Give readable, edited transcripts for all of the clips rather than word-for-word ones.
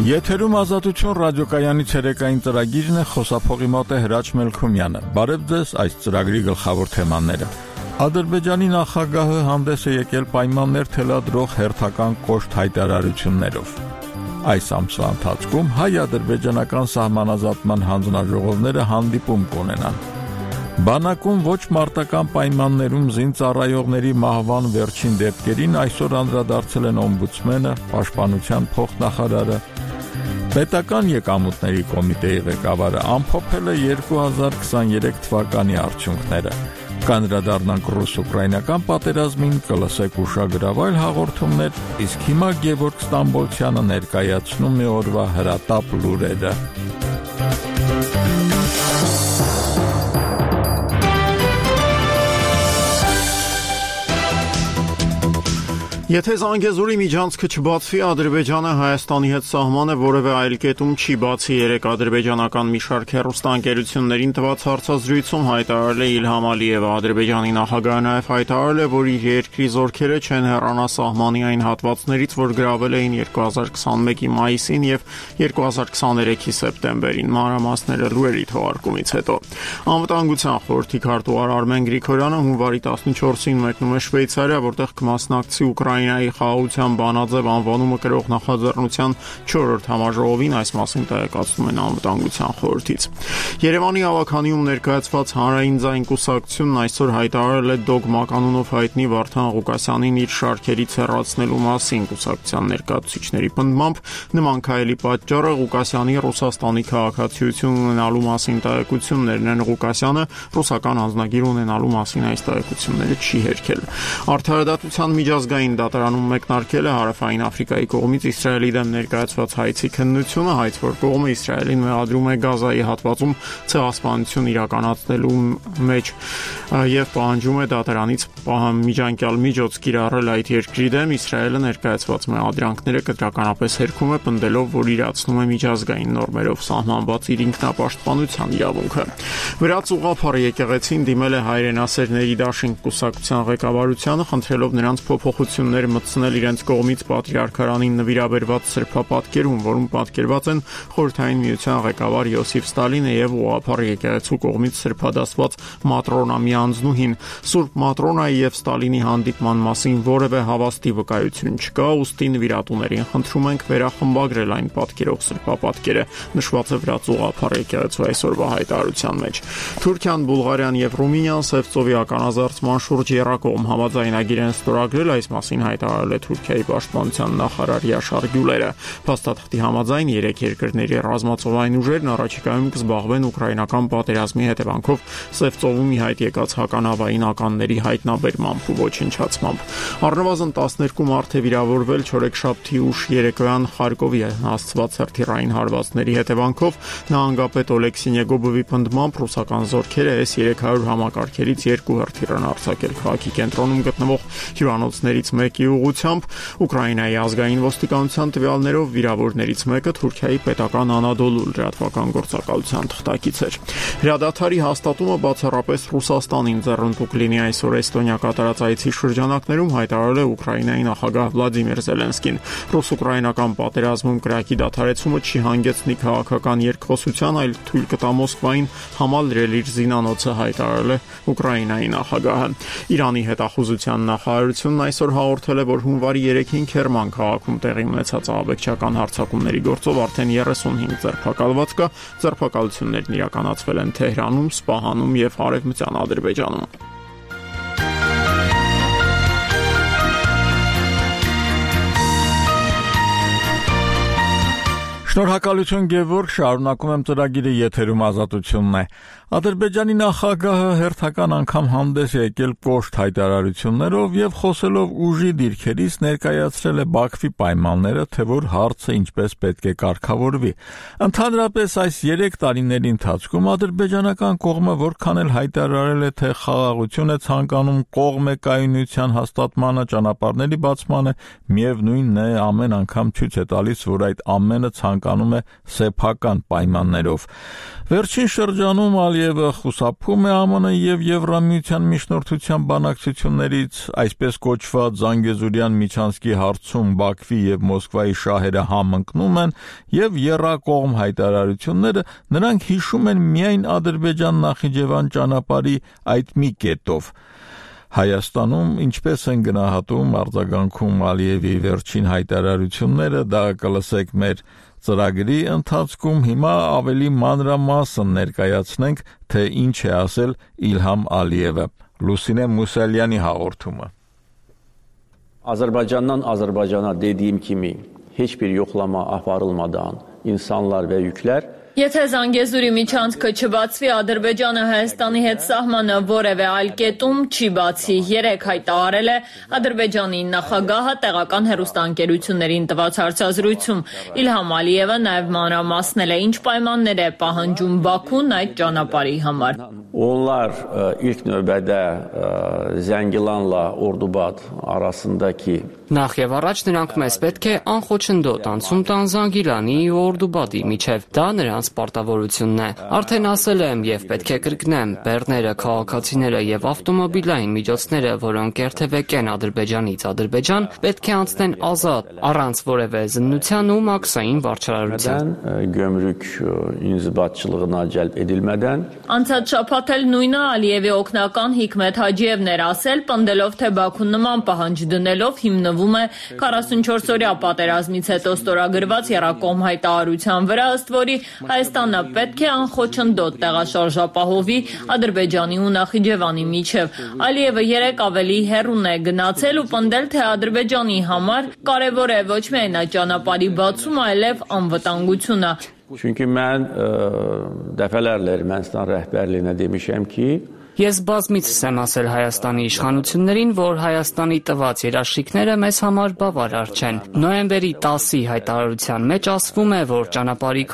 Եթերում Ազատություն ռադիոկայանի ցերեկային ծրագիրն է, խոսափողի մոտ է Հրաչ Մելքումյանը։ Բարև ձեզ, այս ծրագրի գլխավոր թեմաները։ Ադրբեջանի նախագահը հանդես է եկել պայմաններ թելադրող հերթական կոշտ հայտարարություններով։ Այս ամսվա ընթացքում հայ-ադրբեջանական սահմանազատման հանձնաժողովները հանդիպում կունենան։ Բանակում ոչ մարտական պայմաններում զինծառայողների մահվան վերջին դեպքերին այսօր անդրադարձել են օմբուդսմենը, պաշտպանության փոխնախարարը։ Պետական եկամուտների կոմիտեի ղեկավարը ամփոփել է 2023 թվականի արդյունքները։ Կանդրադառնանք ռուս-ուկրաինական պատերազմին, կլսեք ուշագրավայր հաղորդումներ, իսկ հիմա Գևորգ Ստամբոլցյանը ներկայացնում է օրվա հրատապ լուրերը։ Եթե Զանգեզուրի միջանցքը չբացվի, Ադրբեջանը Հայաստանի հետ սահմանը որևէ այլ կետում չի բացի։ Երեկ ադրբեջանական մի շարք հեռուստաընկերություններին տված հարցազրույցում հայտարարել է Իլհամ Ալիևը։ Ադրբեջանի նախագահը նաև հայտարարել է, որ իր երկրի զորքերը չեն հեռանա սահմանի այն հատվածներից, որ գրավել էին 2021-ի մայիսին եւ 2023-ի սեպտեմբերին։ Մանրամասները լուրերի թողարկումից հետո։ Անվտանգության խորհրդի քարտուղար Արմեն Գրիգորյանը հունվարի 14-ին մեկնում է Շվեյցարիա, որտեղ կմասնակցի Ուկրաինայի խաղաղության բանաձև անվանումը կրող նախաձեռնության 4-րդ համաժողովին, այս մասին տեղեկացնում են անվտանգության խորհրդից։ Երևանի ավականիում ներկայացված հանրային ձայն կուսակցությունն այսօր հայտարարել է դոգմա կանոնով հայտնի Վարդան Ղուկասյանին իր շարքերից հեռացնելու մասին։ Կուսակցության ներկայացուցիչների պնդմամբ նման քայլի պատճառը Ղուկասյանի Ռուսաստանի քաղաքացիություն ունենալու մասին տեղեկություններն են։ Ղուկասյանը ռուսական անձնագիր ունենալու մասին այս տեղեկությունները չի հերքել։ Արդարադատության միջազգային դատարանում մեկնարկել է Հարավային Աֆրիկայի կողմից Իսրայելի դեմ ներկայացված հայցի քննությունը, հայց որ կողմը Իսրայելին մեղադրում է Գազայի հատվածում ցեղասպանություն իրականացնելու մեջ եւ պահանջում է դատարանից միջանկյալ միջոց կիրառել այդ երկրի դեմ։ Իսրայելը ներկայացված մեղադրանքները կտրականապես հերքում է, պնդելով, որ իրացնում է միջազգային նորմերով սահմանված իր ինքնապաշտպանության իրավունքը։ Վրաց ուղղափառ եկեղեցին դիմել է հայրենասերների դաշինք կուսակցության ղեկավարությանը, խնդրելով նրանց փոփոխություններ մտցնել իրենց կողմից պատրիարքարանին նվիրաբերված սրբապատկերում, որում պատկերված են Խորհրդային Միության ղեկավար Յոսիֆ Ստալինը եւ ուղղափառ եկեղեցու կողմից սրբադասված Մատրոնա Միանձնուհին։ Սուրբ Մատրոնայի եւ Ստալինի հանդիպման մասին որևէ հավաստի վկայություն չկա, ուստի նվիրատուներին խնդրում ենք վերախմբագրել այն պատկերող սրբապատկերը, նշված է Վրաց ուղղափառ եկեղեցու այսօրվա հայտարարության մեջ։ Թուրքիան, Բուլղարիան եւ Ռումինիան Սևծովի ականազերծման շուրջ եռակողմ համաձայնագիր են ստորագրել, այս մասին հայտարարել է Թուրքիայի պաշտպանության նախարար Յաշար Գյուլերը։ Փաստաթղթի համաձայն երեք երկրների ռազմածովային ուժերն առաջիկայում կզբաղվեն ուկրաինական պատերազմի հետևանքով Սևծովում ի հայտ եկած հականավային ականների հայտնաբերմամբ ու ոչնչացմամբ։ Առնվազն 12 մարդ է վիրավորվել չորեքշաբթի ուշ երեկոյան Խարկովի հասցված հրթիռային հարվածների հետևանքով։ Նահանգապետ Օլեքսի Նեգոբովի պնդմամբ ռուսական զորքերը S-300 համակարգերից 2 հրթիռ են արձակել քաղաքի կենտրոնում գտնվող հյուրանոցներից մեկի ուղղությամբ։ Ուկրաինայի ազգային ոստիկանության տվյալներով վիրավորներից մեկը Թուրքիայի պետական Անադոլու լրատվական գործակալության թղթակից էր։ Հրադադարի հաստատումը բացառապես Ռուսաստանին ձեռնտուք լինի այսօր Էստոնիա կատարած այցի շրջանակներում, հայտարարել է Ուկրաինայի նախագահ Վլադիմիր Զելենսկին։ Ռուս-ուկրաինական պատերազմում կրակի դադարեցումը չի հանգեցնի քաղաքական երկխոսության, այլ թույլ կտա Մոսկվային համալրել իր զինանոցը, հայտարարել է Ուկրաինայի նախագահը։ Իրանի հետախուզության նախարարությունն այսօր հաղորդել է, որ հունվարի 3-ին Քերման քաղաքում տեղի ունեցած ահաբեկչական հարձակումների գործով արդեն 35 ձերբակալված կա։ Ձերբակալություններն իրականացվել են Թեհրանում, Սպահանում եւ Արևմտյան Ադրբեջանում։ Շնորհակալություն Գևորգ, շարունակում եմ ծրագիրը, եթերում Ազատությունն է։ Ադրբեջանի նախագահը հերթական անգամ հանդես է եկել կոշտ հայտարարություններով եւ խոսելով ուժի դիրքերից ներկայացրել է Բաքվի պայմանները, թե որ հարցը ինչպես պետք է կարգավորվի։ Ընդհանրապես այս 3 տարիների ընթացքում ադրբեջանական կողմը որքան էլ հայտարարել է, թե խաղաղություն է ցանկանում, կողմ է կայունության հաստատմանը, ճանապարհների բացմանը, միևնույնն է ամեն անգամ ցույց է տալիս, որ այդ ամենը ցանկանում ցանկանում է սեփական պայմաններով։ Վերջին շրջանում Ալիևը խուսափում է ԱՄՆ եւ Եվրամիության միջնորդության բանակցություններից, այսպես կոչված Զանգեզուրյան միջանցքի հարցում Բաքվի եւ Մոսկվայի շահերը համընկնում են եւ եռակողմ հայտարարությունները նրանք հիշում են միայն Ադրբեջան-Նախիջևան ճանապարհի այդ մի կետով։ Հայաստանում ինչպես են գնահատում արձագանքում Ալիևի վերջին հայտարարությունները, դա կլսեք մեր ծրագրի ընթացքում, հիմա ավելի մանրամասն ներկայացնենք, թե ինչ է ասել Իլհամ Ալիևը։ Լուսինե Մուսալյանի հաղորդումը։ Azerbaycan'dan Azerbaycan'a dediğim kimi hiçbir yoklama aparılmadan insanlar ve yükler Եթե Զանգեզուրի միջանցքը չբացվի, Ադրբեջանը Հայաստանի հետ սահմանը որևէ այլ կետում չի բացի։ Երեկ հայտարարել է Ադրբեջանի նախագահը տեղական հեռուստաընկերություններին տված հարցազրույցում։ Իլհամ Ալիևը նաև մանրամասնել է, ինչ պայմաններ է պահանջում Բաքուն այդ ճանապարհի համար։ Onlar ilk növbədə Zəngilanla Ordubad arasındaki Նախ եւ առաջ նրանք մեզ պետք է անխոչնդոտ անցում տան Զանգիլանի ու Օրդուբադի միջև։ Դա նրանց պարտավորությունն է։ Արդեն ասել եմ եւ պետք է կրկնեմ, բեռները, քաղաքացիները եւ ավտոմոբիլային միջոցները, որոնք երթևեկեն Ադրբեջանից Ադրբեջան, պետք է անցնեն ազատ, առանց որևէ զննության ու մաքսային վարչարարության։ Gömrük inzibatçılığına cəlb edilmədən Անցած շաբաթ էլ նույնը Ալիևի օգնական Հիկմետ Հաջիևն էր ասել, պնդելով, թե Բաքուն նման պահանջ դնելով հիմնվում է 44-օրյա պատերազմից հետո ստորագրված եռակողմ հայտարարության վրա, ըստ որի Հայաստանը պետք է անխոչնդոտ տեղաշարժապահովի Ադրբեջանի ու Նախիջևանի միջև։ Ալիևը երեկ ավելի հեռուն է գնացել ու պնդել, թե Ադրբեջանի համար կարևոր է ոչ միայն այդ ճանապարհի բացումը, այլև անվտանգությունը։ Çünki mən dəfələrlə Ermənistan rəhbərliyinə demişəm ki, Ես բազմիցս եմ ասել Հայաստանի իշխանություններին, որ Հայաստանի տված երաշխիքները մեզ համար բավարար չեն։ Նոյեմբերի 10-ի հայտարարության մեջ ասվում է, որ ճանապարհի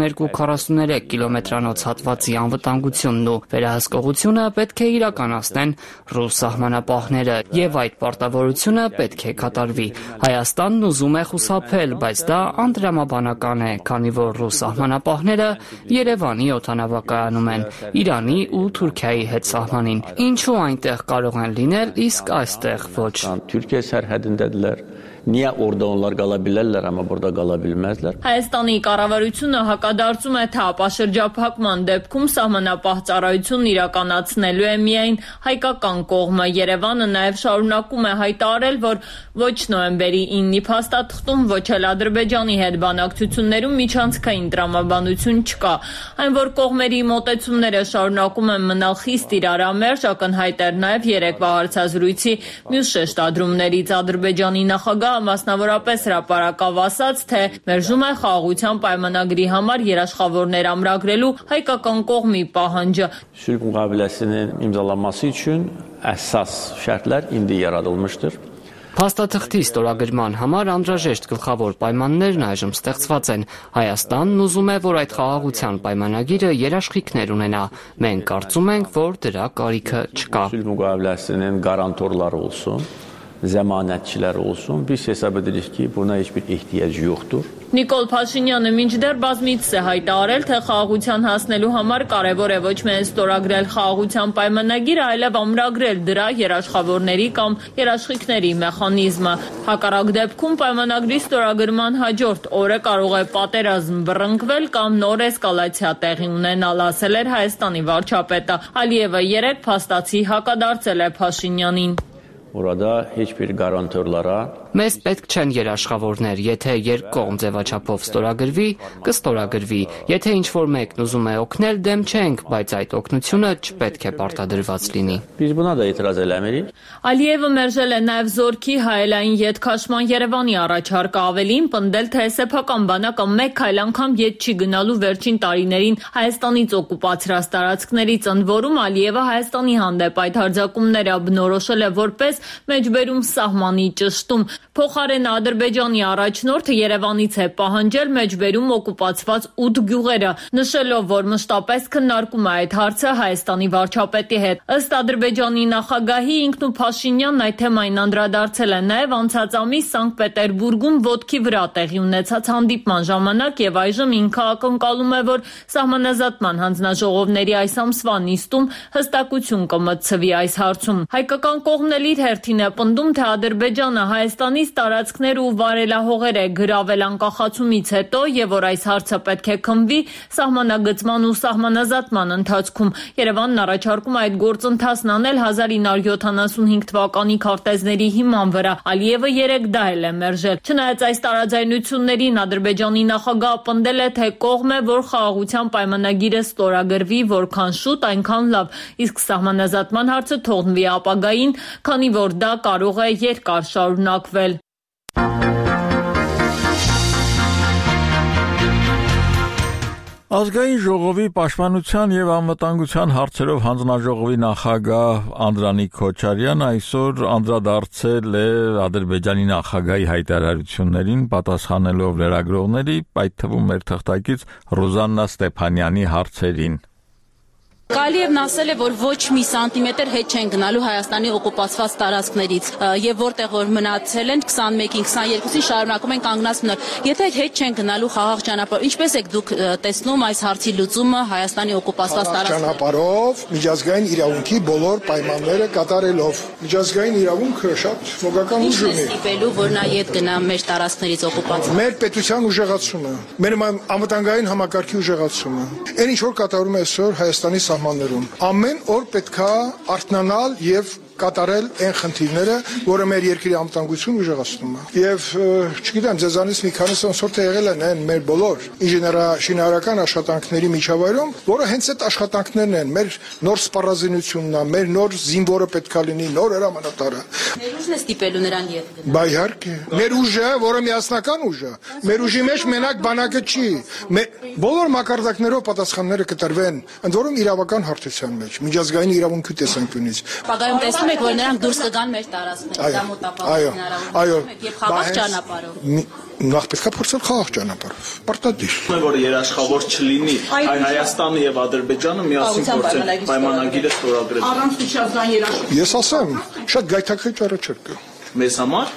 42-43 կիլոմետրանոց հատվածի անվտանգությունն ու վերահսկողությունը պետք է իրականացնեն ռուս սահմանապահները, եւ այդ պարտավորությունը պետք է կատարվի։ Հայաստանն ուզում է խուսափել, բայց դա անդրամաբանական է, քանի որ ռուս սահմանապահները Երևանի օդանավակայանում են, Իրանի ու Թուրքիայի հետ սահմանին։ Ինչու այնտեղ կարող են լինել, իսկ այստեղ ոչ։ Türkiye sərhədindədirlər. Niyə orada onlar qala bilərlər, amma burada qala bilməzlər? Հայաստանի կառավարությունը հակադարձում է, թե ապաշրջափակման դեպքում սահմանապահ ծառայությունն իրականացնելու է միայն հայկական կողմը։ Երևանը նաև շարունակում է հայտարարել, որ ոչ նոյեմբերի 9-ի փաստաթղթում, ոչ էլ Ադրբեջանի հետ բանակցություններում միջանցքային տրամաբանություն չկա։ Այն, որ կողմերի մոտեցումները շարունակում են մնալ խիստ իրարամերժ, ակնհայտ էր նաև երեկվա հարցազրույցի մյուս շեշտադրումներից Ադրբեջանի նախագահ մասնավորապես հրապարակավ ասաց, թե մերժում է խաղաղության պայմանագրի համար երաշխավորներ ամրագրելու հայկական կողմի պահանջը։ Sülh müqaviləsinin imzalanması üçün əsas şərtlər indi yaradılmışdır. Փաստաթղթի ստորագրման համար անհրաժեշտ գլխավոր պայմաններն այժմ ստեղծված են։ Հայաստանն ուզում է, որ այդ խաղաղության պայմանագիրը երաշխիքներ ունենա։ Մենք կարծում ենք, որ դրա կարիքը չկա։ Sülh müqaviləsinin qarantorları olsun, zəmanətçilər olsun. Biz hesab edirik ki, buna heç bir ehtiyac yoxdur. Նիկոլ Փաշինյանը մինչդեռ բազմիցս է հայտարարել, թե խաղաղության հասնելու համար կարևոր է ոչ միայն ստորագրել խաղաղության պայմանագիրը, այլև ամրագրել դրա երաշխավորների կամ երաշխիքների մեխանիզմը։ Հակառակ դեպքում պայմանագրի ստորագրման հաջորդ օրը կարող է պատերազմ բռնկվել կամ նոր էսկալացիա տեղի ունենալ, ասել էր Հայաստանի վարչապետը։ Ալիևը երեկ փաստացի հակադարձել է Փաշինյանին։ Orada heç bir qarantorlara Մեզ պետք չեն երաշխավորներ, եթե երկկողմ ձևաչափով ստորագրվի, կստորագրվի։ Եթե ինչ-որ մեկն ուզում է օգնել, դեմ չենք, բայց այդ օգնությունը չպետք է պարտադրված լինի։ Biz buna da etiraz eləmirik. Ալիևը մերժել է նաև զորքի հայելային ետքաշման Երևանի առաջարկը, ավելին պնդել, թե սեփական բանակը մեկ քայլ անգամ ետ չի գնալու վերջին տարիներին Հայաստանից օկուպացրած տարածքներից, ընդ որում Ալիևը Հայաստանի հանդեպ այդ հարձակումները բնորոշել է որպես մեջբերում սահմանի ճշտում։ Փոխարեն Ադրբեջանի առաջնորդը Երևանից է պահանջել մեջբերում օկուպացված 8 գյուղերը, նշելով, որ մշտապես քննարկում է այդ հարցը Հայաստանի վարչապետի հետ։ Ըստ Ադրբեջանի նախագահի, ինքն ու Փաշինյանն այդ թեմային անդրադարձել են նաև անցած ամիս Սանկտ Պետերբուրգում ոտքի վրա տեղի ունեցած հանդիպման ժամանակ եւ այժմ ինքը ակնկալում է, որ սահմանազատման հանձնաժողովների այս ամսվա նիստում հստակություն կմտցվի այս հարցում։ Հայկական կողմն էլ իր հերթին է պնդում, թե Ադրբեջանը Հայաստանից տարածքներ ու վարելահողեր է գրավել անկախացումից հետո եւ որ այս հարցը պետք է քննվի սահմանագծման ու սահմանազատման ընթացքում։ Երևանն առաջարկում է այդ գործընթացն անել 1975 թվականի քարտեզների հիման վրա։ Ալիևը 3 դա էլ է մերժել։ Չնայած այս տարաձայնություններին Ադրբեջանի նախագահը պնդել է, թե կողմ է, որ խաղաղության պայմանագիրը ստորագրվի որքան շուտ, այնքան լավ, իսկ սահմանազատման հարցը թողնվի ապագային, քանի որ դա կարող է երկար շարունակվել։ Ազգային ժողովի պաշտպանության եւ անվտանգության հարցերով հանձնաժողովի նախագահ Անդրանիկ Քոչարյանը այսօր անդրադարձել է Ադրբեջանի նախագահի հայտարարություններին, պատասխանելով լրագրողների, այդ թվում մեր թղթակից Ռոզաննա Ստեփանյանի հարցերին։ Կալիևն ասել է, որ ոչ մի սանտիմետր հետ չեն գնալու Հայաստանի օկուպացված տարածքներից եւ որտեղ որ մնացել են 21-ին, 22-ին շարունակում են կանգնած մնալ։ Եթե հետ չեն գնալու խաղաղ ճանապարհով, ինչպես եք դուք տեսնում այս հարցի լուծումը Հայաստանի օկուպացված տարածքներում։ Ճանապարհով միջազգային իրավունքի բոլոր պայմանները կատարելով։ Միջազգային իրավունքը շատ մոգական ուժ ունի։ Ստիպելու, որ նա իդ գնա մեր տարածքներից օկուպացված։ Մեր պետության ուժեղացումը, մեր անվտանգային համակարգի ուժեղացումը։ Այն ինչ որ կատարում է այսօր Հայաստանի ամեն օր պետքա արթնանալ եւ կատարել այն խնդիրները, որը մեր երկրի անվտանգությունն ուժեղացնում է։ Եվ չգիտեմ, ձեզանից մի քանիսը ոնց թե եղել են այն մեր բոլոր ինժեներաշինարարական աշխատանքների միջավայրում, որը հենց այդ աշխատանքներն են, մեր նոր սպառազինությունն է, մեր նոր զինվորը պետքա լինի, նոր հրամանատարը։ Մեր ուժն է ստիպելու նրան իդ գնալ։ Բա իհարկե, մեր ուժը, որը միասնական ուժ է, մեր ուժի մեջ մենակ բանակը չի։ Բոլոր մակարդակներով պատասխանները կտրվեն, ընդ որում իրավական հարթության մեջ, միջազգային իրավունքի տեսանկյունից։ Պագայում տեսնում եք, որ նրանք դուրս կգան մեր տարածքներից, դա մոտապահ հնարավոր եւ խաղաղ ճանապարհով։ Նախ պետք է փորձել խաղաղ ճանապարհով։ Պարտադիր։ Որ երաշխավոր չլինի, Հայաստանը եւ Ադրբեջանը միասին փորձեն պայմանագիրը ստորագրել։ Առանց միջազգային երաշխավորության։ Ես ասեմ, շատ գայթակղիչ առաջարկ է։ Մեզ համար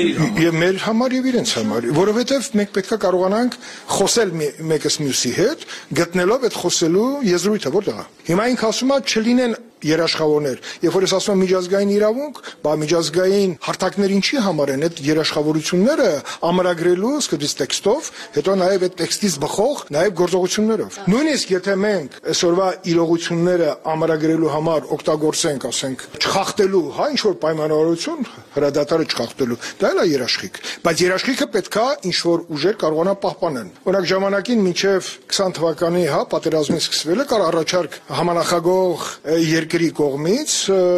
Եվ մեր համար եւ իրենց համար, որովհետեւ մենք պետք է կարողանանք խոսել մեկս մյուսի հետ, գտնելով այդ խոսելու եզրույթը որտեղ է։ Հիմա ինքը ասում է չլինեն երաշխավորներ։ Երբ որ ես ասում եմ միջազգային իրավունք, բա միջազգային հարթակներին չի համարեն այդ երաշխավորությունները ամրագրելու սկզբից տեքստով, հետո նաեւ այդ տեքստից բխող նաեւ գործողություններով։ Նույնիսկ եթե մենք այսօրվա իրողությունները ամրագրելու համար օգտագործենք, ասենք, չխախտելու, հա ինչ որ պայմանավորություն, հրադադարը չխախտելու, դա էլ է երաշխիք, բայց երաշխիքը պետքա ինչ որ ուժեր կարողանա պահպանել։ Օրինակ ժամանակին մինչև 20 թվականի, հա, պատերազմի սկսվելը կար առաջարկ համանախագահող երկրի կողմից,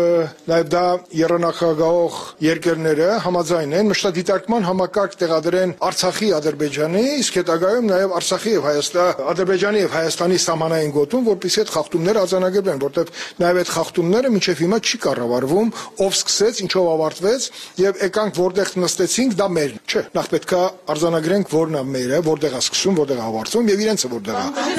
նաև դա եռանախագահող երկրները համաձայն են մշտադիտարկման համակարգ տեղադրեն Արցախի, Ադրբեջանի, իսկ հետագայում նաև Արցախի եւ Ադրբեջանի եւ Հայաստանի սահմանային գոտում, որպեսզի այդ խախտումները արձանագրվեն, որտեղ նաև այդ խախտումները մինչև հիմա չի կառավարվում, ով սկսեց, ինչով ավարտվեց եւ եկանք որտեղ նստեցինք, դա մերն չէ։ Նախ պետքա արձանագրենք որն է մերը, որտեղ է սկսում, որտեղ է ավարտվում եւ իրենցը որտեղ է։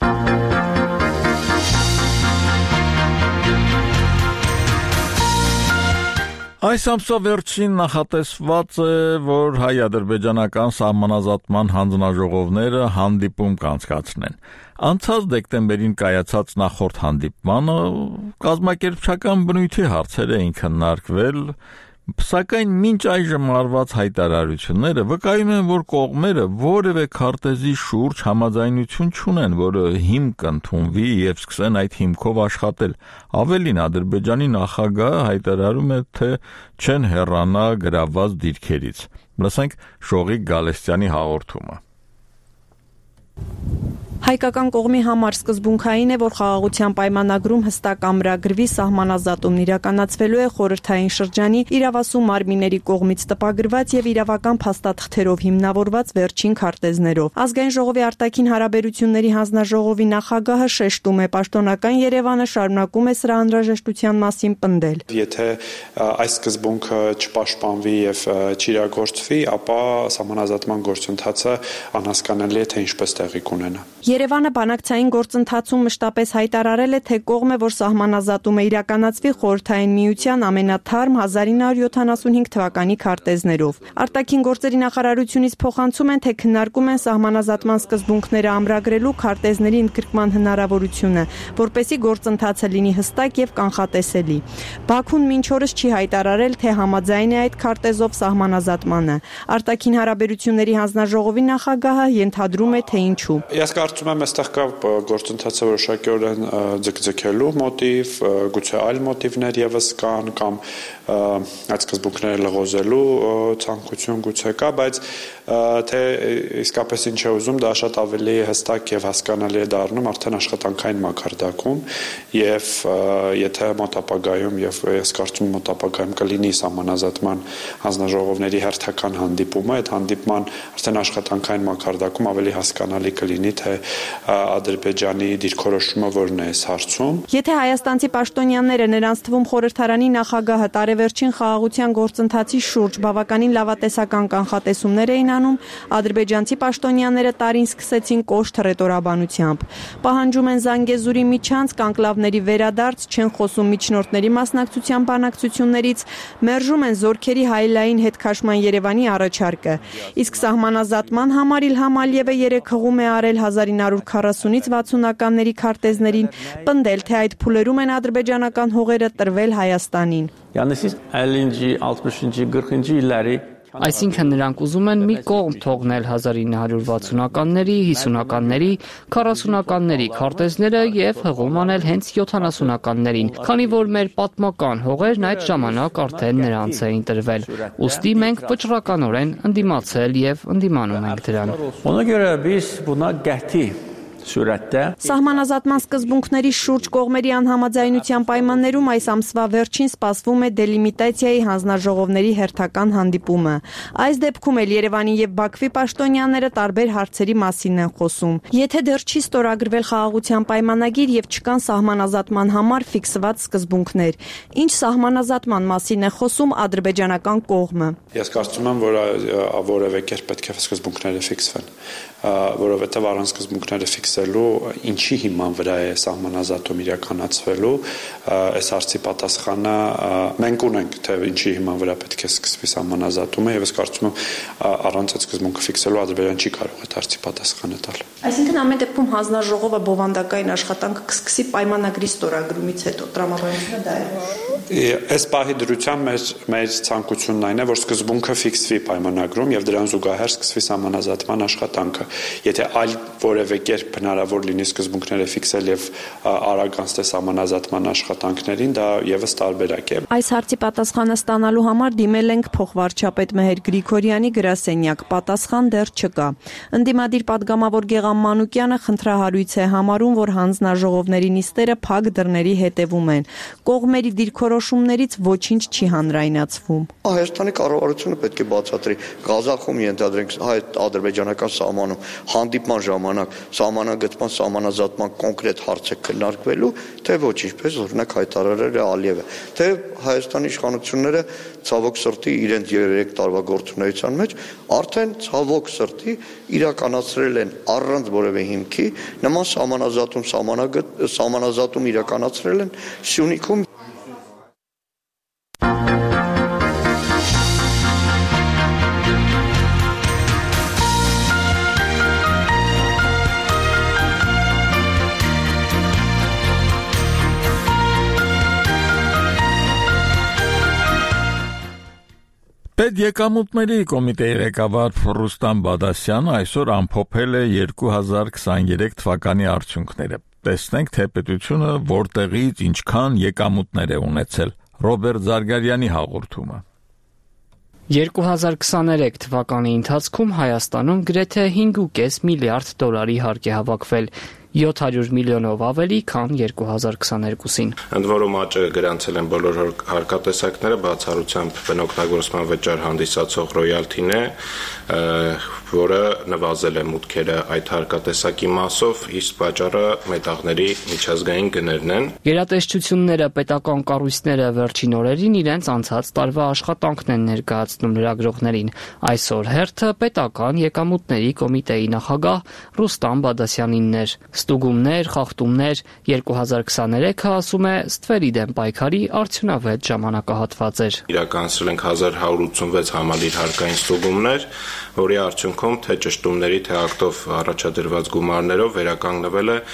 Այս ամսվա վերջին նախատեսված է, որ հայ-ադրբեջանական սահմանազատման հանձնաժողովները հանդիպում կանցկացնեն։ Անցած դեկտեմբերին կայացած նախորդ հանդիպմանը կազմակերպչական բնույթի հարցեր էին քննարկվել, սակայն մինչ այժմ արված հայտարարությունները վկայում են, որ կողմերը որևէ քարտեզի շուրջ համաձայնություն չունեն, որը հիմք կընդունվի եւ սկսեն այդ հիմքով աշխատել։ Ավելին, Ադրբեջանի նախագահը հայտարարում է, թե չեն հեռանա գրաված դիրքերից։ Լսենք Շողիկ Գալստյանի հաղորդումը։ Հայկական կողմի համար սկզբունքային է, որ խաղաղության պայմանագրում հստակ ամրագրվի սահմանազատումն իրականացվելու է խորհրդային շրջանի իրավասու մարմինների կողմից տպագրված եւ իրավական փաստաթղթերով հիմնավորված վերջին քարտեզներով։ Ազգային ժողովի արտաքին հարաբերությունների հանձնաժողովի նախագահը շեշտում է, պաշտոնական Երևանը շարունակում է սրա անհրաժեշտության մասին պնդել։ Եթե այս սկզբունքը չպաշտպանվի եւ չիրագործվի, ապա սահմանազատման գործընթացը անհասկանալի է, թե ինչպես տեղի կունենա։ Երևանը բանակցային գործընթացում մշտապես հայտարարել է, թե կողմ է, որ սահմանազատումը իրականացվի խորհրդային միության ամենաթարմ 1975 թվականի քարտեզներով։ Արտաքին գործերի նախարարությունից փոխանցում են, թե քննարկում են սահմանազատման սկզբունքները ամրագրելու քարտեզների ընդգրկման հնարավորությունը, որպեսզի գործընթացը լինի հստակ եւ կանխատեսելի։ Բաքուն մինչ օրս չի հայտարարել, թե համաձայն է այդ քարտեզով սահմանազատմանը։ Արտաքին հարաբերությունների հանձնաժողովի նախագահը ենթադրում է, թե ինչու։ Կարծում եմ, այստեղ կա գործընթացը որոշակիորեն ձգձգելու մոտիվ, գուցե այլ մոտիվներ եւս կան կամ այդ սկզբունքները լղոզելու ցանկություն գուցե կա, բայց թե իսկապես ինչ է ուզում, դա շատ ավելի հստակ եւ հասկանալի է դառնում արդեն աշխատանքային մակարդակում եւ եթե մոտապագայում եւ ես կարծում եմ մոտապագայում կլինի սահմանազատման հանձնաժողովների հերթական հանդիպումը, այդ հանդիպման արդեն աշխատանքային մակարդակում ավելի հասկանալի կլինի, թե Ադրբեջանի դիրքորոշումը որն է այս հարցում։ Եթե հայաստանցի պաշտոնյաները նրանց թվում խորհրդարանի նախագահը տարեվերջին խաղաղության գործընթացի շուրջ բավականին լավատեսական կանխատեսումներ էին անում, ադրբեջանցի պաշտոնյաները տարին սկսեցին կոշտ ռետորաբանությամբ։ Պահանջում են Զանգեզուրի միջանցք, անկլավների վերադարձ, չեն խոսում միջնորդների մասնակցության բանակցություններից, մերժում են զորքերի հայլային հետքաշման Երևանի առաջարկը։ Իսկ սահմանազատման համար Իլհամ Ալիևը 3 հղում է արել 1940-ից 60-ականների քարտեզներին, պնդել, թե այդ փուլերում են ադրբեջանական հողերը տրվել Հայաստանին։ Այսինքն նրանք ուզում են մի կողմ թողնել 1960-ականների, 50-ականների, 40-ականների քարտեզները եւ հղում անել հենց 70-ականներին, քանի որ մեր պատմական հողերն այդ ժամանակ արդեն նրանց էին տրվել։ Ուստի մենք վճռականորեն ընդդիմացել եւ ընդդիմանում ենք դրան։ Ona görə biz buna qəti surətdə Սահմանազատման սկզբունքների շուրջ կողմերի անհամաձայնության պայմաններում այս ամսվա վերջին սպասվում է դելիմիտացիայի հանձնաժողովների հերթական հանդիպումը։ Այս դեպքում էլ Երևանի եւ Բաքվի պաշտոնյաները տարբեր հարցերի մասին են խոսում։ Եթե դեռ չի ստորագրվել խաղաղության պայմանագիր եւ չկան սահմանազատման համար ֆիքսված սկզբունքներ, ինչ սահմանազատման մասին է խոսում ադրբեջանական կողմը։ Ես կարծում եմ, որ որևէ կերպ պետք է սկզբունքները ֆիքսվեն, որովհետեւ առանց սկզբունքները ֆիքսելու ինչի հիման վրա է սահմանազատում իրականացվելու, այս հարցի պատասխանը մենք ունենք, թե ինչի հիման վրա պետք է սկսվի սահմանազատումը եւ ես կարծում եմ առանց այդ սկզբունքը ֆիքսելու Ադրբեջանը չի կարող այդ հարցի պատասխանը տալ։ Այսինքն ամեն դեպքում հանձնաժողովը բովանդակային աշխատանքը կսկսի պայմանագրի ստորագրումից հետո, տրամաբանությունը դա է։ Այս պահի դրությամբ մեր ցանկությունն այն է, որ սկզբունքը ֆիքսվի պայմանագրում եւ դրան զուգահեռ սկսվի սահմանազատման աշխատանքը։ Եթե այլ որևէ կերպ հնարավոր լինի սկզբունքները ֆիքսել եւ արագ անցնել սահմանազատման աշխատանքներին, դա եւս տարբերակ է։ Այս հարցի պատասխանը ստանալու համար դիմել ենք փոխվարչապետ Մեհեր Գրիգորյանի գրասենյակ, պատասխան դեռ չկա։ Ընդդիմադիր պատգամավոր Գեգամ Մանուկյանը խնդրահարույց է համարում, որ հանձնաժողովների նիստերը փակ դռների հետևում են։ Կողմերի դիրքորոշումներից ոչինչ չի հանրայնացվում։ Հայաստանի կառավարությունը պետք է բացատրի Ղազախում ենթադրենք հայ-ադրբեջանական սահմանում հանդիպման ժամանակ սահմանագծման սահմանազատման կոնկրետ հարց է քննարկվելու, թե ոչ, ինչպես օրինակ հայտարարել է Ալիևը, թե Հայաստանի իշխանությունները ցավոք սրտի իրենց 3 տարվա գործունեության մեջ արդեն ցավոք սրտի իրականացրել են առանց որևէ հիմքի նման սահմանազատում իրականացրել են Սյունիքում։ Պետեկամուտների կոմիտեի ղեկավար Ռուստամ Բադասյանը այսօր ամփոփել է 2023 թվականի արդյունքները։ Տեսնենք, թե պետությունը որտեղից ինչքան եկամուտներ է ունեցել։ Ռոբերտ Զարգարյանի հաղորդումը։ 2023 թվականի ընթացքում Հայաստանում գրեթե 5.5 միլիարդ դոլարի հարկ է հավաքվել, 700 միլիոնով ավելի, քան 2022-ին։ Ընդ որում աճը գրանցել են բոլոր հարկատեսակները, բացառությամբ բնօգտագործման վճար հանդիսացող ռոյալթին է, որը նվազել է մուտքերը այդ հարկատեսակի մասով, իսկ պատճառը մետաղների միջազգային գներն են։ Գերատեսչությունները, պետական կառույցները վերջին օրերին իրենց անցած տարվա աշխատանքն են ներկայացնում լրագրողներին։ Այսօր հերթը պետական եկամուտների կոմիտեի նախագահ Ռուստամ Բադասյանինն էր։ Ստուգումներ, խախտումներ 2023-ը, ասում է, ստվերի դեմ պայքարի արդյունավետ ժամանակահատված էր։ Իրականացրել ենք 1186 համալիր հարկային ստուգումներ, որի արդյունքում թե ճշտումների, թե ակտով առաջադրված գումարներով վերականգնվել է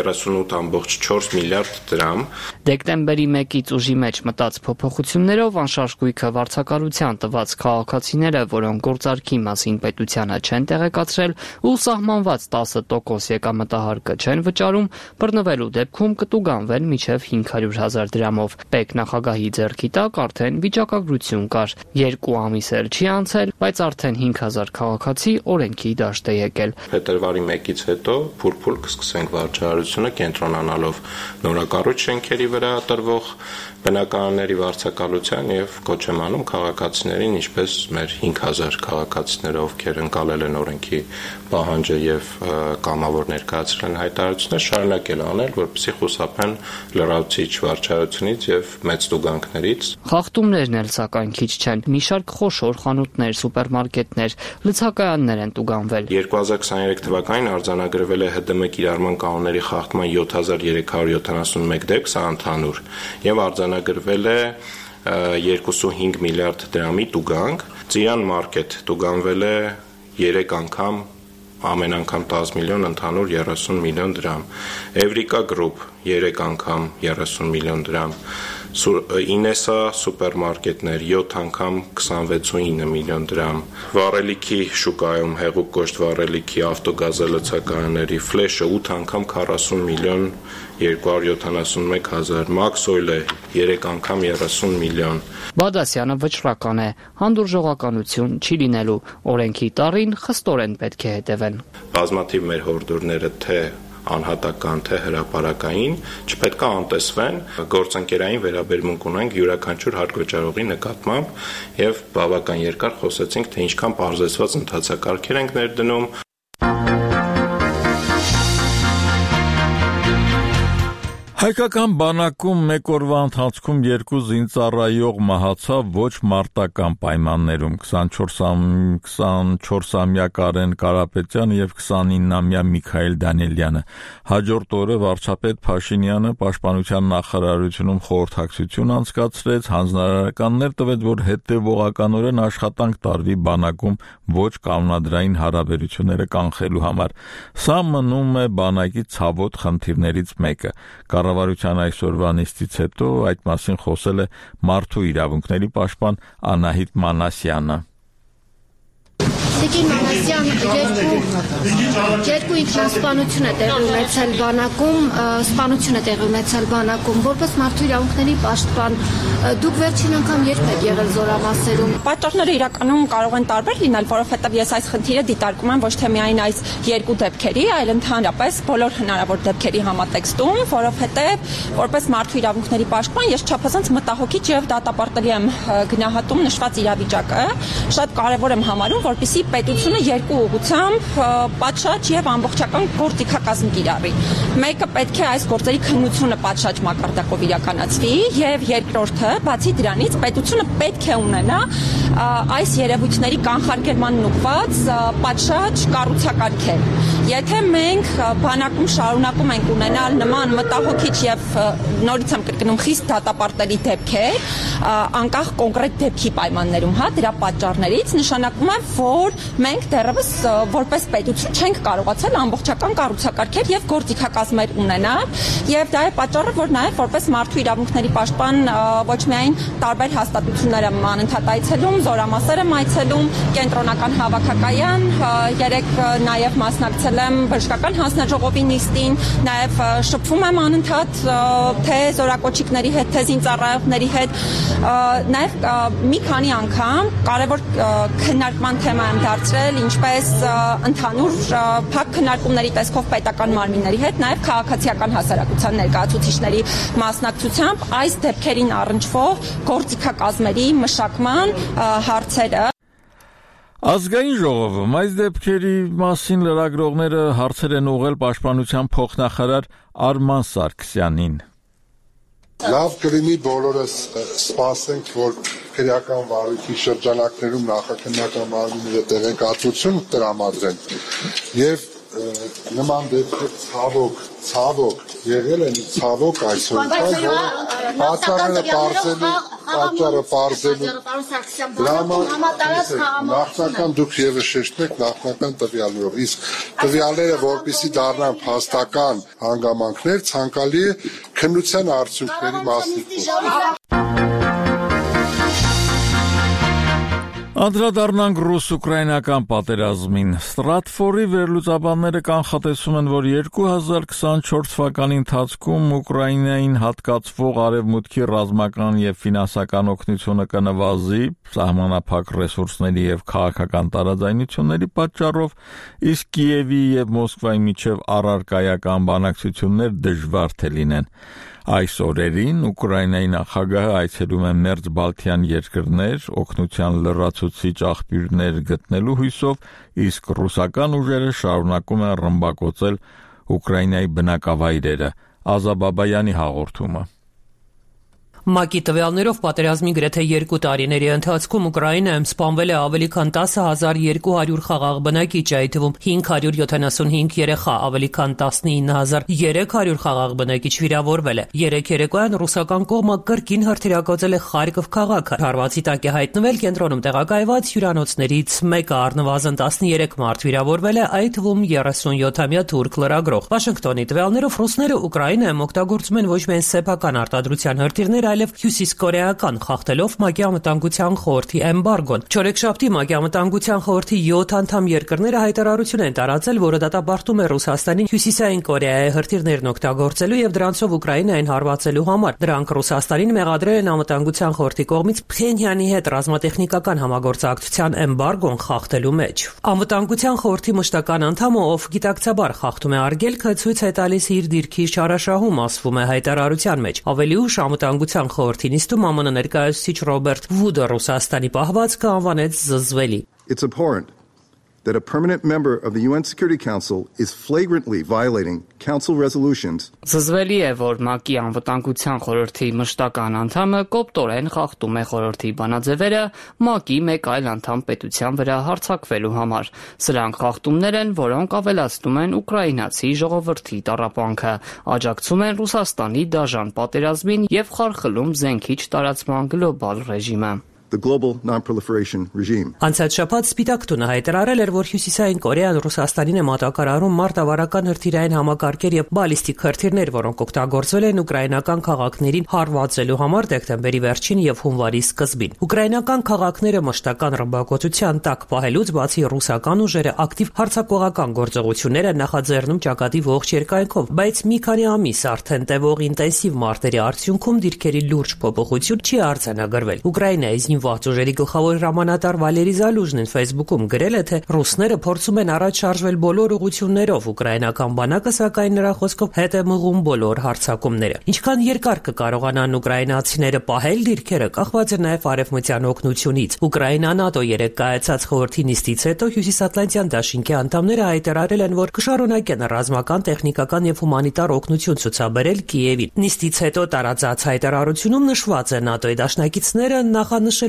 38.4 միլիարդ դրամ։ Դեկտեմբերի 1-ից ուժի մեջ մտած փոփոխություններով անշարժ գույքը վարձակալության տված քաղաքացիները, որոնք գործարքի մասին պետությանը չեն տեղեկացրել ու սահմանված 10% եկամտահարկը չեն վճարում, բռնվելու դեպքում կտուգանվեն մինչև 500,000 դրամով։ Պետ նախագահի ձեռքի տակ արդեն վիճակագրություն կար։ 2 ամիս էլ չի անցել, բայց արդեն 5000 քաղաքացի օրենքի դաշտ է եկել։ Փետրվարի 1-ից հետո փուլ-փուլ կսկսենք վարչարությունը կենտրոնանալով նորակառույց շենքերի վրա տրվող բնակարանների վարձակալության եւ կոչ եմ անում քաղաքացիներին, ինչպես մեր 5000 քաղաքացիները, ովքեր ընկալել են օրենքի պահանջը եւ կամավոր ներկայացրել են հայտարարություններ, շարունակել անել, որպեսզի խուսափեն լրացուցիչ վարչարությունից եւ մեծ տուգանքներից։ Խախտումներն էլ սակայն քիչ չեն։ Մի շարք խոշոր խանութներ, սուպերմարկետներ, լցակայաններ են տուգանվել։ 2023 թվականին արձանագրվել է ՀԴՄ կիրառման կանոնների խախտման 7371 դեպք, սա ընդհանուր, եւ արձանագրվել է 2.5 միլիարդ դրամի տուգանք։ Ծիրան մարքեթ տուգանվել է 3 անգամ, ամեն անգամ 10 միլիոն, ընդհանուր 30 միլիոն դրամ։ Էվրիկա գրուպ 3 անգամ 30 միլիոն դրամ։ Ինեսա սուպերմարկետներ 7 անգամ 26.9 միլիոն դրամ։ Վառելիքի շուկայում հեղուկ կոշտ վառելիքի ավտոգազալցակայանների ֆլեշը 8 անգամ 40 միլիոն 271 հազար, Max Oil-ը 3 անգամ 30 միլիոն։ Բադասյանը վճռական է, հանդուրժողականություն չի լինելու, օրենքի տառին խստորեն պետք է հետևեն։ Բազմաթիվ մեր հորդորները թե անհատական թե հրապարակային չպետք է անտեսվեն, գործընկերային վերաբերմունք ունենք յուրաքանչյուր հարկվճարողի նկատմամբ եւ բավական երկար խոսեցինք, թե ինչքան բարձրացված ընթացակարգեր ենք ներդնում։ Հայկական բանակում մեկ օրվա ընթացքում 2 զինծառայող մահացավ ոչ մարտական պայմաններում 24-ամյա Կարեն Կարապետյանը եւ 29-ամյա Միքայել Դանիելյանը։ Հաջորդ օրը վարչապետ Փաշինյանը Պաշտպանության նախարարությունում խորհրդակցություն անցկացրեց, հանձնարարականներ տվեց, որ հետեւողականորեն աշխատանք տարվի բանակում ոչ կանոնադրային հարաբերությունները կանխելու համար։ Սա մնում է բանակի ցավոտ խնդիրներից մեկը։ Կառավարության այսօրվա նիստից հետո այդ մասին խոսել է Մարդու իրավունքների պաշտպան Անահիտ Մանասյանը։ Տիկին Մանասյան երկու ինքնասպանություն է տեղի ունեցել բանակում, սպանություն է տեղի ունեցել բանակում, որպես մարդու իրավունքների պաշտպան, դուք վերջին անգամ երբ եք եղել զորամասերում։ Պատճառները իրականում կարող են տարբեր լինել, որովհետև ես այս խնդիրը դիտարկում եմ ոչ թե միայն այս երկու դեպքերի, այլ ընդհանրապես բոլոր հնարավոր դեպքերի համատեքստում, որովհետև որպես մարդու իրավունքների պաշտպան ես չափազանց մտահոգիչ եւ դատապարտելի եմ գնահատում նշված իրավիճակը, շատ կարեւոր եմ համարում, որպեսզի պետությունը երկու ուղղությամբ պատշաճ եւ ամբողջական գործիքակազմ կիրառի։ Մեկը պետք է այս գործերի քննությունը պատշաճ մակարդակով իրականացվի եւ երկրորդը, բացի դրանից, պետությունը պետք է ունենա այս երևույթների կանխարգելման ուղղված պատշաճ կառուցակարգեր։ Եթե մենք բանակում շարունակում ենք ունենալ նման մտահոգիչ եւ նորից եմ կրկնում խիստ դատապարտելի դեպքեր, անկախ կոնկրետ դեպքի պայմաններում, դրա պատճառներից նշանակում է, որ մենք դեռևս որպես պետություն չենք կարողացել ամբողջական կառուցակարգեր եւ գործիքակազմեր ունենալ, եւ դա է պատճառը, որ նաեւ որպես մարդու իրավունքների պաշտպան ոչ միայն տարբեր հաստատություններ եմ անընդհատ այցելում, զորամասեր եմ այցելում, կենտրոնական հավաքակայան, երեք նաեւ մասնակցել եմ բժշկական հանձնաժողովի նիստին, նաեւ շփվում եմ անընդհատ թե զորակոչիկների հետ, թե զինծառայողների հետ, նաեւ մի քանի անգամ կարևոր քննարկման թեմա եմ դարձրել, ինչպես ընդհանուր փակ քննարկումների տեսքով պետական մարմինների հետ, նաեւ քաղաքացիական հասարակության ներկայացուցիչների մասնակցությամբ այս դեպքերին առնչվող գործիքակազմերի մշակման հարցերը։ Ազգային ժողովում այս դեպքերի մասին լրագրողները հարցեր են ուղղել պաշտպանության փոխնախարար Արման Սարգսյանին։ Լավ կլինի բոլորս սպասենք, որ քրեական վարույթի շրջանակներում նախաքննական մարմինները տեղեկատվություն տրամադրեն եւ նման դեպքեր ցավոք եղել են, ցավոք այսօր պատճառը պարզելու նախնական դուք եւս շեշտեք նախնական տվյալներով, իսկ տվյալները որպեսզի դառնան փաստական հանգամանքներ, ցանկալի է քննության արդյունքների մասին։ Անդրադառնանք ռուս-ուկրաինական պատերազմին։ Ստրատֆորի վերլուծաբանները կանխատեսում են, որ 2024 թվականի ընթացքում Ուկրաինային հատկացվող արևմուտքի ռազմական եւ ֆինանսական օգնությունը կնվազի սահմանափակ ռեսուրսների եւ քաղաքական տարաձայնությունների պատճառով, իսկ Կիևի եւ Մոսկվայի միջև առարկայական բանակցություններ դժվար թե լինեն։ Այս օրերին Ուկրաինայի նախագահը այցելում է Մերձբալթյան երկրներ, օգնության լրացուցիչ աղբյուրներ գտնելու հույսով, իսկ ռուսական ուժերը շարունակում են ռմբակոծել Ուկրաինայի բնակավայրերը։ Ազա Բաբայանի հաղորդումը։ ՄԱԿ-ի տվյալներով պատերազմի գրեթե 2 տարիների ընթացքում Ուկրաինայում սպանվել է ավելի քան 10,200 խաղաղ բնակիչ, այդ թվում 575 երեխա, ավելի քան 19,300 խաղաղ բնակիչ վիրավորվել է։ Երեկ երեկոյան ռուսական կողմը կրկին հրթիռակոծել է Խարկով քաղաքը։ Հարվածի տակ է հայտնվել կենտրոնում տեղակայված հյուրանոցներից մեկը, առնվազն 13 մարդ վիրավորվել է, այդ թվում 37-ամյա թուրք լրագրող։ Վաշինգտոնի տվյալներով ռուսները Ուկրաինայում օգտագործում են ոչ միայն սեփական արտադրության հրթիռներ, այլև հյուսիսկորեական, խախտելով ՄԱԿ-ի անվտանգության խորհրդի էմբարգոն։ Չորեքշաբթի ՄԱԿ-ի անվտանգության խորհրդի 7 անդամ երկրները հայտարարություն են տարածել, որը դատապարտում է Ռուսաստանին Հյուսիսային Կորեայի հրթիռներն օգտագործելու եւ դրանցով Ուկրաինային հարվածելու համար։ Դրանք Ռուսաստանին մեղադրել են անվտանգության խորհրդի կողմից Փխենյանի հետ ռազմատեխնիկական համագործակցության էմբարգոն խախտելու մեջ։ Անվտանգության խորհրդի մշտական անդամը, ով գիտակցաբար խախտում է արգելքը, ցույց է տալիս իր դիրքի շարաշահում, ասվում է հայտարարության մեջ։ Ավելի ուշ անվտանգության խորհրդի նիստում ԱՄՆ ներկայացուցիչ Ռոբերտ Վուդը Ռուսաստանի պահվածքը անվանեց զզվելի։ It's abhorrent that a permanent member of the UN Security Council is flagrantly violating council resolutions. Զզվելի է, որ ՄԱԿ-ի անվտանգության խորհրդի մշտական անդամը կոպտորեն խախտում է խորհրդի բանաձևերը ՄԱԿ-ի մեկ այլ անդամ պետության վրա հարձակվելու համար։ Սրանք խախտումներ են, որոնք ավելացնում են ուկրաինացի ժողովրդի տառապանքը, աջակցում են Ռուսաստանի դաժան պատերազմին եւ խարխլում զենքի տարածման գլոբալ ռեժիմը։ The global non-proliferation regime. Անցած շաբաթ Սպիտակ տունը հայտարարել էր, որ Հյուսիսային Կորեան Ռուսաստանին է մատակարարում մարտավարական հրթիռային համակարգեր եւ բալիստիկ հրթիռներ, որոնք օգտագործվել են ուկրաինական քաղաքներին հարվածելու համար դեկտեմբերի վերջին եւ հունվարի սկզբին։ Ուկրաինական քաղաքները մշտական ռմբակոծության տակ պահելուց բացի ռուսական ուժերը ակտիվ հարձակողական գործողություններ են նախաձեռնում ճակատի ողջ երկայնքով, բայց մի քանի ամիս արդեն տևող ինտենսիվ մարտերի արդյունքում դիրքերի լուրջ փոփոխություն չի արձանագրվել։ Ուկրաինայի Ուժերի գլխավոր հրամանատար Վալերի Զալուժնին Facebook-ում գրել է, թե ռուսները փորձում են առաջ շարժվել բոլոր ուղղություններով, ուկրաինական բանակը սակայն նրա խոսքով հետ է մղում բոլոր հարձակումները։ Ինչքան երկար կկարողանան ուկրաինացիները պահել դիրքերը, կախված է նաև արևմտյան օգնությունից։ Ուկրաինա-ՆԱՏՕ երեք կայացած խորհրդի նիստից հետո Հյուսիսատլանտյան դաշինքի անդամները հայտարարել են, որ կշարունակեն ռազմական, տեխնիկական եւ հումանիտար օգնություն ցուցաբերել Կիևին։ Նիստից հետո տարածած հայտարարությունում նշված է, ՆԱՏՕ-ի դաշնակիցները նախանշել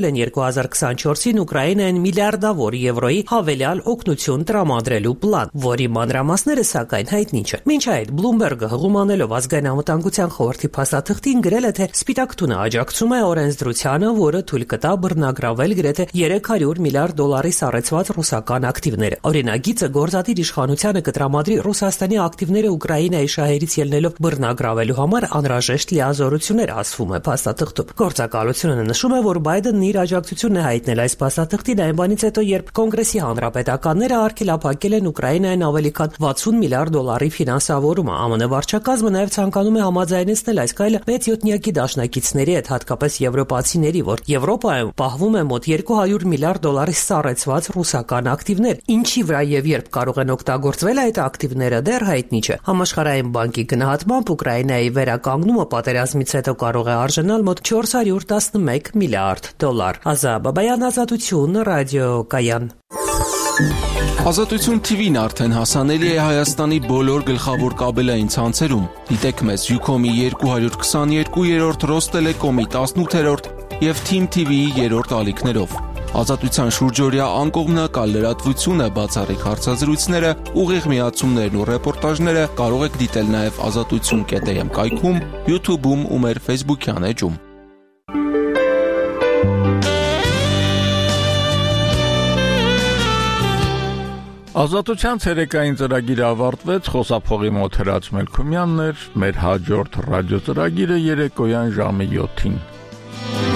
հայտնել են 2024-ին Ուկրաինային միլիարդավոր եվրոյի հավելյալ օգնություն տրամադրելու պլան, որի մանրամասները սակայն հայտնի չեն։ Մինչ այդ Bloomberg-ը հղումանելով ազգային անվտանգության խորհրդի փաստաթղթին գրել է, թե Սպիտակ տունը աջակցում է օրենսդրությանը, որը թույլ կտա բռնագրավել գրեթե $300 միլիարդ սառեցված ռուսական ակտիվները։ Օրինագիծը գործադիր իշխանությանը կտրամադրի Ռուսաստանի ակտիվները Ուկրաինայի շահերից ելնելով բռնագրավելու համար անհրաժեշտ լիազորություններ, ասվում է փաստաթղթում։ Գործակալությունը նշում է, որ Բայդենն իր աջակցությունն է հայտնել այս փաստաթղթին այն բանից հետո, երբ Կոնգրեսի հանրապետականները արգելափակել են Ուկրաինային ավելի քան $60 միլիարդ ֆինանսավորումը։ ԱՄՆ վարչակազմը նաև ցանկանում է համաձայնեցնել այս քայլը մեծ յոթնյակի դաշնակիցների հետ, հատկապես եվրոպացիների, որ Եվրոպայում պահվում է մոտ $200 միլիարդ սառեցված ռուսական ակտիվներ։ Ինչի վրա եւ երբ կարող են օգտագործվել այդ ակտիվները, դեռ հայտնի չէ։ Համաշխարհային բանկի գնահատմամբ Ուկրաինայի վերականգնումը պատերազմից հետո կարող է արժանալ մոտ $411 միլիարդ։ Ազա Բաբայան, Ազատություն, ռադիոկայան։ Ազատություն TV-ն արդեն հասանելի է Հայաստանի բոլոր գլխավոր կաբելային ցանցերում։ Դիտեք մեզ Ucom-ի 222-րդ, Ռոստելեկոմի 18-րդ եւ Team TV-ի 3-րդ ալիքներով։ Ազատության շուրջօրյա անկողմնակալ լրատվությունը, բացառիկ հարցազրույցները, ուղիղ միացումներն ու ռեպորտաժները կարող եք դիտել նաև azatutsun.am կայքում, YouTube-ում ու մեր Facebook-յան էջում։ Ազատության ցերեկային ծրագիրը ավարտվեց, խոսափողի մոտ Հրաչ Մելքումյանն էր, մեր հաջորդ ռադիո ծրագիրը երեկոյան ժամը 7-ին։